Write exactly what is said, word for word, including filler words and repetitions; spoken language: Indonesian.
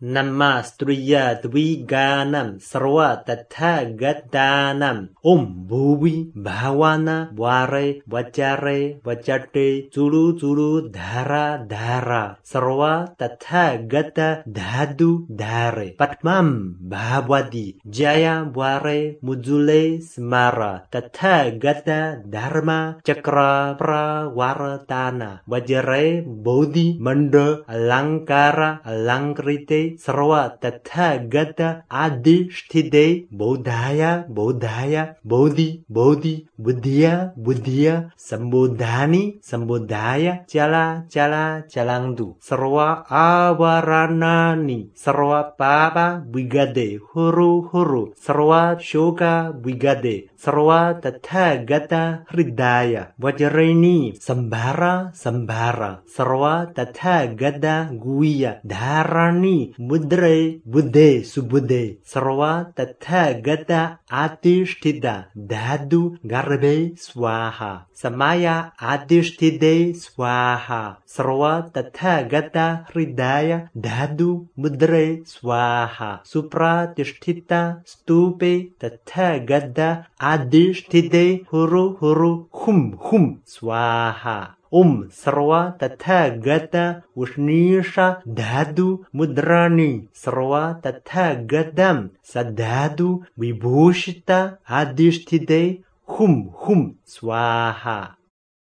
Nama striya dviganam sarva tathagatanam Om bhuvi bhavana vare vachare vachate Chulu chulu dhara dhara Sarva tathagata dhadu dhare Padmam bhavadi jaya vare mujule smara Tathagata dharma chakra pravartana Vajare bodhi manda alankara alankrite Sarva tathagata adhisthide bodhaya bodhaya bodhi bodhi buddhya buddhya sambodhani sambodhaya chala chala calangdu Sarva avaranani Sarva papa vigade huru huru Sarva shoka vigade Sarva tathagata hridaya Vajreni sambara sambara Sarva tathagata guya dharani mudre buddhe subudhe Sarva tathagata adhisthida dhadu garbe swaha Samaya adhisthide swaha Sarva tathagata hridaya dhadu mudre swaha Supratishthita stupe tathagata adhisthide huru huru hum hum swaha Om sarva tathagata ushnisha dhadu mudrani Sarva tathagatam sadhadu vibhushita adhisthide hum hum swaha